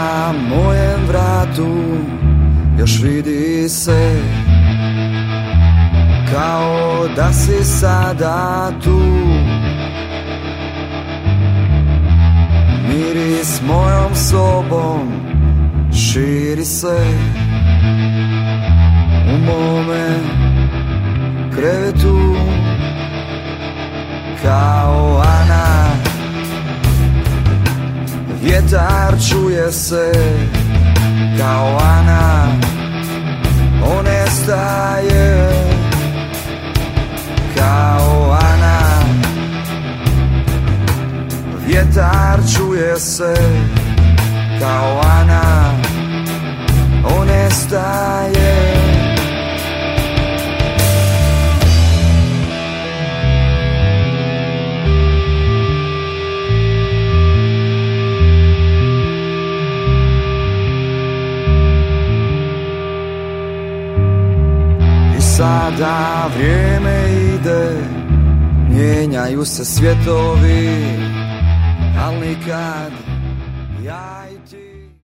na mojem vratu još vidi se, kao da si sada tu. Miris mojom sobom širi se u mome krevetu, kao Ana. Vjetar čuje se kao Ana, on nestaje kao Ana. Vjetar čuje se kao Ana, on nestaje. Sada vrijeme ide, mijenjaju se svjetovi, al nikad ja